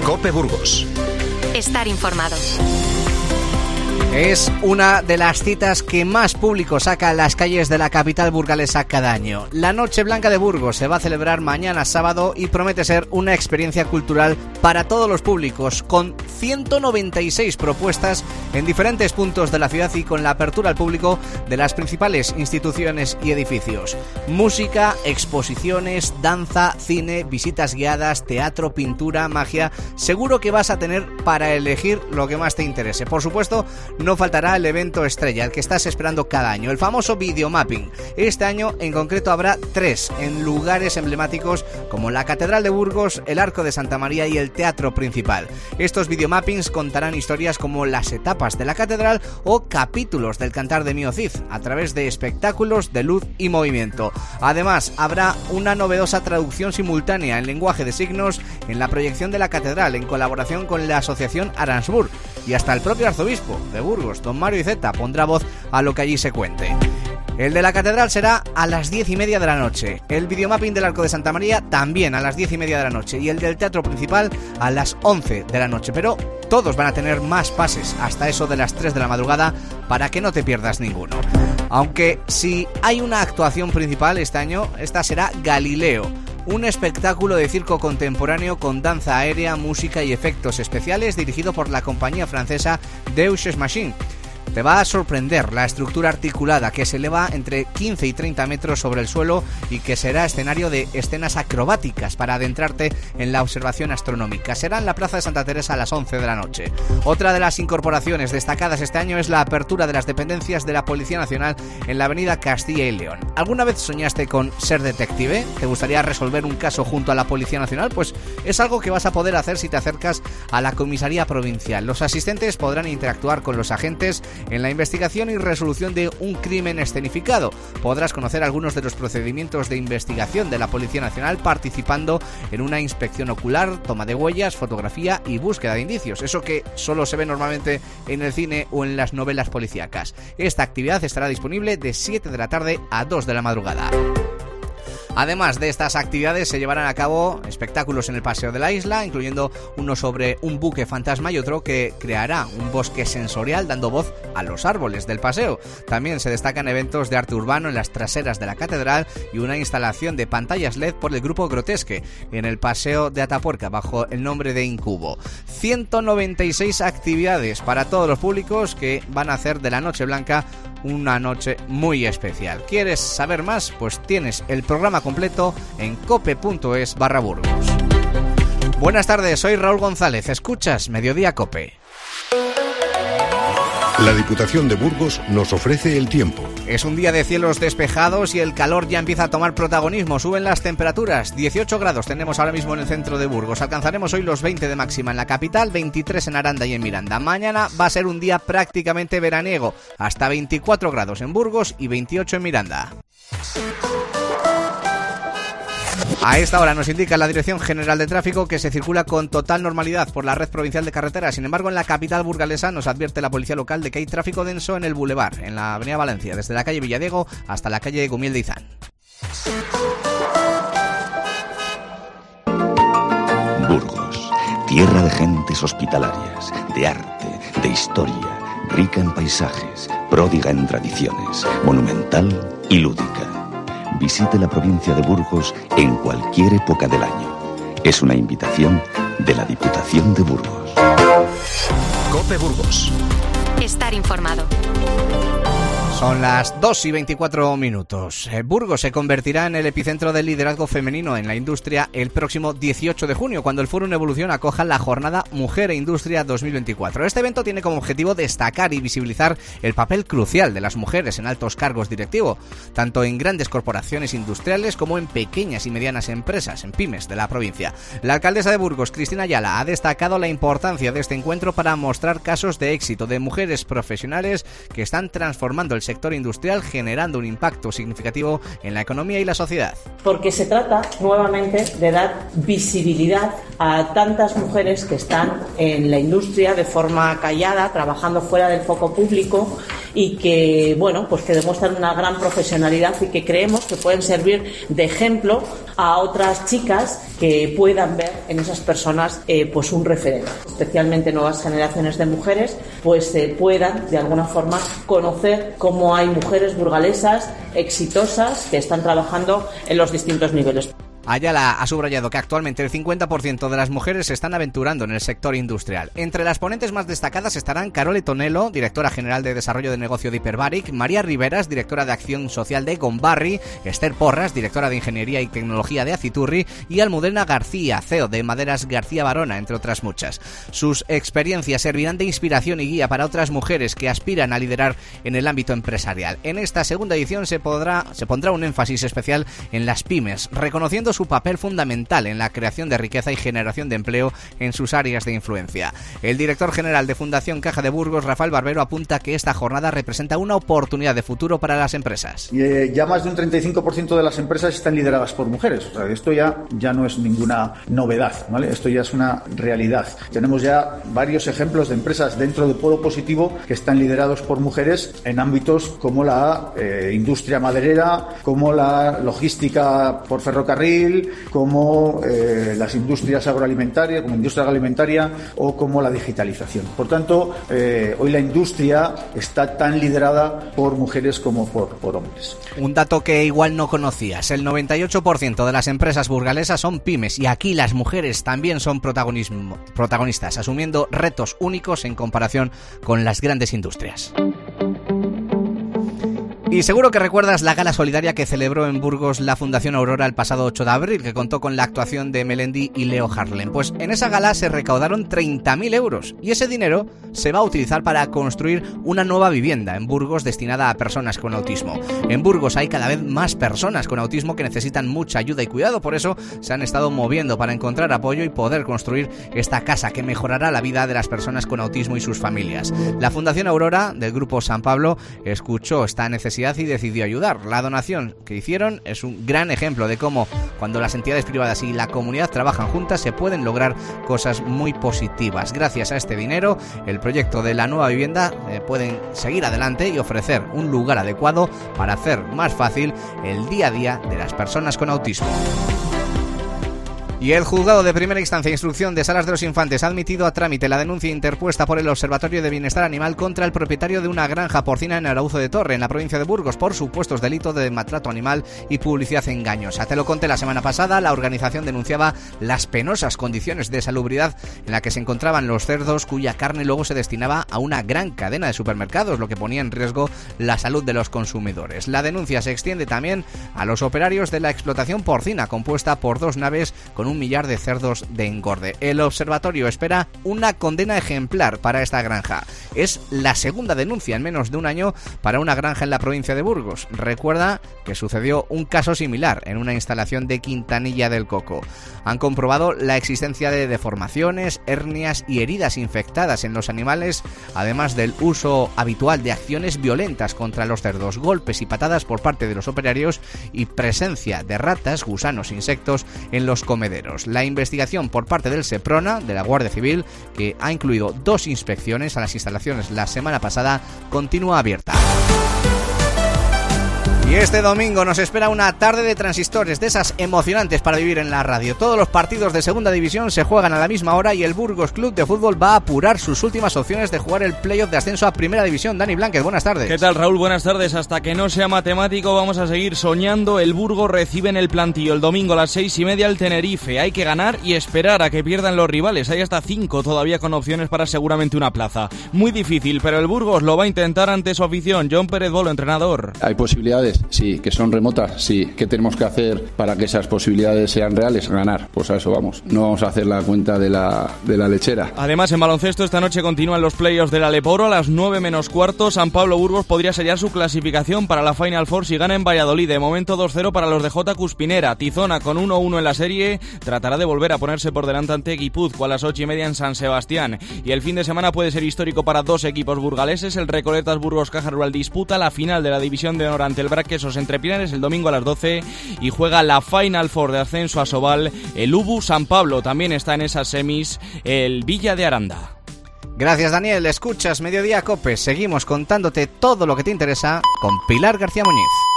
COPE Burgos. Estar informado. Es una de las citas que más público saca a las calles de la capital burgalesa cada año. La Noche Blanca de Burgos se va a celebrar mañana sábado y promete ser una experiencia cultural para todos los públicos, con 196 propuestas en diferentes puntos de la ciudad y con la apertura al público de las principales instituciones y edificios. Música, exposiciones, danza, cine, visitas guiadas, teatro, pintura, magia. Seguro que vas a tener para elegir lo que más te interese. Por supuesto, no faltará el evento estrella, el que estás esperando cada año, el famoso videomapping. Este año en concreto habrá 3 en lugares emblemáticos como la Catedral de Burgos, el Arco de Santa María y el Teatro Principal. Estos videomappings contarán historias como las etapas de la catedral o capítulos del Cantar de Mio Cid a través de espectáculos de luz y movimiento. Además, habrá una novedosa traducción simultánea en lenguaje de signos en la proyección de la catedral en colaboración con la asociación Aransburg, y hasta el propio arzobispo de Burgos, don Mario Iceta, pondrá voz a lo que allí se cuente. El de la catedral será a las 10:30 de la noche, el videomapping del Arco de Santa María también a las 10:30 de la noche y el del Teatro Principal a las 11 de la noche, pero todos van a tener más pases hasta eso de las 3 de la madrugada para que no te pierdas ninguno. Aunque si hay una actuación principal este año, esta será Galileo, un espectáculo de circo contemporáneo con danza aérea, música y efectos especiales dirigido por la compañía francesa Deux Machines. Te va a sorprender la estructura articulada que se eleva entre 15 y 30 metros sobre el suelo y que será escenario de escenas acrobáticas para adentrarte en la observación astronómica. Será en la Plaza de Santa Teresa a las 11 de la noche. Otra de las incorporaciones destacadas este año es la apertura de las dependencias de la Policía Nacional en la avenida Castilla y León. ¿Alguna vez soñaste con ser detective? ¿Te gustaría resolver un caso junto a la Policía Nacional? Pues es algo que vas a poder hacer si te acercas a la comisaría provincial. Los asistentes podrán interactuar con los agentes en la investigación y resolución de un crimen escenificado. Podrás conocer algunos de los procedimientos de investigación de la Policía Nacional participando en una inspección ocular, toma de huellas, fotografía y búsqueda de indicios. Eso que solo se ve normalmente en el cine o en las novelas policíacas. Esta actividad estará disponible de 7 de la tarde a 2 de la madrugada. Además de estas actividades se llevarán a cabo espectáculos en el Paseo de la Isla, incluyendo uno sobre un buque fantasma y otro que creará un bosque sensorial dando voz a los árboles del paseo. También se destacan eventos de arte urbano en las traseras de la catedral y una instalación de pantallas LED por el grupo Grotesque en el Paseo de Atapuerca bajo el nombre de Incubo. 196 actividades para todos los públicos que van a hacer de la Noche Blanca una noche muy especial. ¿Quieres saber más? Pues tienes el programa completo en cope.es/Burgos. Buenas tardes, soy Raúl González. Escuchas Mediodía Cope. La Diputación de Burgos nos ofrece el tiempo. Es un día de cielos despejados y el calor ya empieza a tomar protagonismo. Suben las temperaturas. 18 grados tenemos ahora mismo en el centro de Burgos. Alcanzaremos hoy los 20 de máxima en la capital, 23 en Aranda y en Miranda. Mañana va a ser un día prácticamente veraniego. Hasta 24 grados en Burgos y 28 en Miranda. A esta hora nos indica la Dirección General de Tráfico que se circula con total normalidad por la red provincial de carreteras. Sin embargo, en la capital burgalesa nos advierte la policía local de que hay tráfico denso en el Boulevard, en la avenida Valencia, desde la calle Villadiego hasta la calle Gumiel de Izán. Burgos, tierra de gentes hospitalarias, de arte, de historia, rica en paisajes, pródiga en tradiciones, monumental y lúdica. Visite la provincia de Burgos en cualquier época del año. Es una invitación de la Diputación de Burgos. COPE Burgos. Estar informado. Son las 2:24. Burgos se convertirá en el epicentro del liderazgo femenino en la industria el próximo 18 de junio, cuando el Fórum Evolución acoja la jornada Mujer e Industria 2024. Este evento tiene como objetivo destacar y visibilizar el papel crucial de las mujeres en altos cargos directivos, tanto en grandes corporaciones industriales como en pequeñas y medianas empresas, en pymes de la provincia. La alcaldesa de Burgos, Cristina Ayala, ha destacado la importancia de este encuentro para mostrar casos de éxito de mujeres profesionales que están transformando el sector industrial, generando un impacto significativo en la economía y la sociedad. Porque se trata nuevamente de dar visibilidad a tantas mujeres que están en la industria de forma callada, trabajando fuera del foco público y que, bueno, pues que demuestran una gran profesionalidad y que creemos que pueden servir de ejemplo a otras chicas que puedan ver en esas personas pues un referente, especialmente nuevas generaciones de mujeres, pues puedan de alguna forma conocer cómo hay mujeres burgalesas exitosas que están trabajando en los distintos niveles. Ayala ha subrayado que actualmente el 50% de las mujeres se están aventurando en el sector industrial. Entre las ponentes más destacadas estarán Carole Tonelo, directora general de Desarrollo de Negocio de Hiperbaric, María Riveras, directora de Acción Social de Gombarri, Esther Porras, directora de Ingeniería y Tecnología de Aciturri, y Almudena García, CEO de Maderas García Barona, entre otras muchas. Sus experiencias servirán de inspiración y guía para otras mujeres que aspiran a liderar en el ámbito empresarial. En esta segunda edición se pondrá un énfasis especial en las pymes, reconociendo su papel fundamental en la creación de riqueza y generación de empleo en sus áreas de influencia. El director general de Fundación Caja de Burgos, Rafael Barbero, apunta que esta jornada representa una oportunidad de futuro para las empresas. Ya más de un 35% de las empresas están lideradas por mujeres. O sea, esto ya no es ninguna novedad, ¿vale? Esto ya es una realidad. Tenemos ya varios ejemplos de empresas dentro de Polo Positivo que están liderados por mujeres en ámbitos como la industria maderera, como la logística por ferrocarril, como las industrias agroalimentarias, como industria agroalimentaria o como la digitalización. Por tanto, hoy la industria está tan liderada por mujeres como por hombres. Un dato que igual no conocías: el 98% de las empresas burgalesas son pymes, y aquí las mujeres también son protagonistas, asumiendo retos únicos en comparación con las grandes industrias. Y seguro que recuerdas la gala solidaria que celebró en Burgos la Fundación Aurora el pasado 8 de abril, que contó con la actuación de Melendi y Leo Harlem. Pues en esa gala se recaudaron 30.000 euros y ese dinero se va a utilizar para construir una nueva vivienda en Burgos destinada a personas con autismo. En Burgos hay cada vez más personas con autismo que necesitan mucha ayuda y cuidado, por eso se han estado moviendo para encontrar apoyo y poder construir esta casa que mejorará la vida de las personas con autismo y sus familias. La Fundación Aurora del Grupo San Pablo escuchó esta necesidad y decidió ayudar. La donación que hicieron es un gran ejemplo de cómo, cuando las entidades privadas y la comunidad trabajan juntas, se pueden lograr cosas muy positivas. Gracias a este dinero, el proyecto de la nueva vivienda pueden seguir adelante y ofrecer un lugar adecuado para hacer más fácil el día a día de las personas con autismo. Y el juzgado de primera instancia e instrucción de Salas de los Infantes ha admitido a trámite la denuncia interpuesta por el Observatorio de Bienestar Animal contra el propietario de una granja porcina en Arauzo de Torre, en la provincia de Burgos, por supuestos delitos de maltrato animal y publicidad engañosa. Te lo conté la semana pasada. La organización denunciaba las penosas condiciones de salubridad en la que se encontraban los cerdos, cuya carne luego se destinaba a una gran cadena de supermercados, lo que ponía en riesgo la salud de los consumidores. La denuncia se extiende también a los operarios de la explotación porcina, compuesta por 2 naves con 1 millar de cerdos de engorde. El observatorio espera una condena ejemplar para esta granja. Es la segunda denuncia en menos de un año para una granja en la provincia de Burgos. Recuerda que sucedió un caso similar en una instalación de Quintanilla del Coco. Han comprobado la existencia de deformaciones, hernias y heridas infectadas en los animales, además del uso habitual de acciones violentas contra los cerdos, golpes y patadas por parte de los operarios y presencia de ratas, gusanos, insectos en los comederos. La investigación por parte del Seprona, de la Guardia Civil, que ha incluido 2 inspecciones a las instalaciones la semana pasada, continúa abierta. Y este domingo nos espera una tarde de transistores, de esas emocionantes para vivir en la radio. Todos los partidos de segunda división se juegan a la misma hora y el Burgos Club de Fútbol va a apurar sus últimas opciones de jugar el playoff de ascenso a primera división. Dani Blánquez, buenas tardes. ¿Qué tal, Raúl? Buenas tardes. Hasta que no sea matemático vamos a seguir soñando. El Burgos recibe en el plantillo el domingo a las 6:30 el Tenerife. Hay que ganar y esperar a que pierdan los rivales. Hay hasta 5 todavía con opciones para seguramente una plaza. Muy difícil, pero el Burgos lo va a intentar ante su afición. John Pérez Bolo, entrenador. ¿Hay posibilidades? Sí. ¿Que son remotas? Sí. ¿Qué tenemos que hacer para que esas posibilidades sean reales? Ganar. Pues a eso vamos. No vamos a hacer la cuenta de la lechera. Además, en baloncesto esta noche continúan los playoffs de la Leporo a las 9:15. San Pablo Burgos podría sellar su clasificación para la Final Four si gana en Valladolid. De momento 2-0 para los de J. Cuspinera. Tizona con 1-1 en la serie tratará de volver a ponerse por delante ante Guipúzcoa a las 8:30 en San Sebastián. Y el fin de semana puede ser histórico para 2 equipos burgaleses. El Recoletas Burgos Caja Rural disputa la final de la División de Honor ante el Braquesos entre Pinares el domingo a las 12 y juega la Final Four de ascenso a Sobal el UBU San Pablo. También está en esas semis el Villa de Aranda. Gracias, Daniel. Escuchas Mediodía Cope. Seguimos contándote todo lo que te interesa con Pilar García Muñiz.